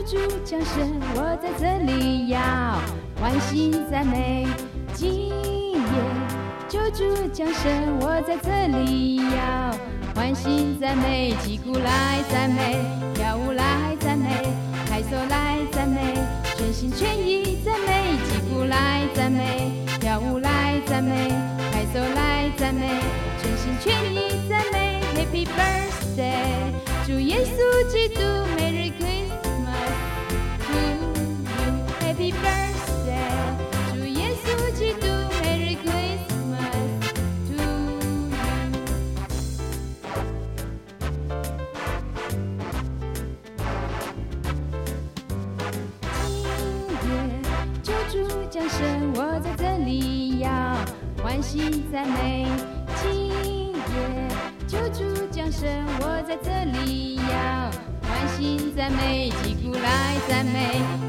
主降生，我在这里要欢喜赞美。今夜救主降生，我在这里要欢喜赞美。击鼓来赞美，跳舞来赞美，拍手来赞美，全心全意赞美。击鼓来赞美，跳舞来赞美，拍手来赞美，全心全意赞美。Happy birthday， 祝耶稣基督 Merry Christmas to you。Happy birthday， 祝耶稣基督 Merry Christmas to you。今夜救主降生，我在这里要欢喜赞美。今夜救主降生，我在这里要欢喜赞美。击鼓来赞美，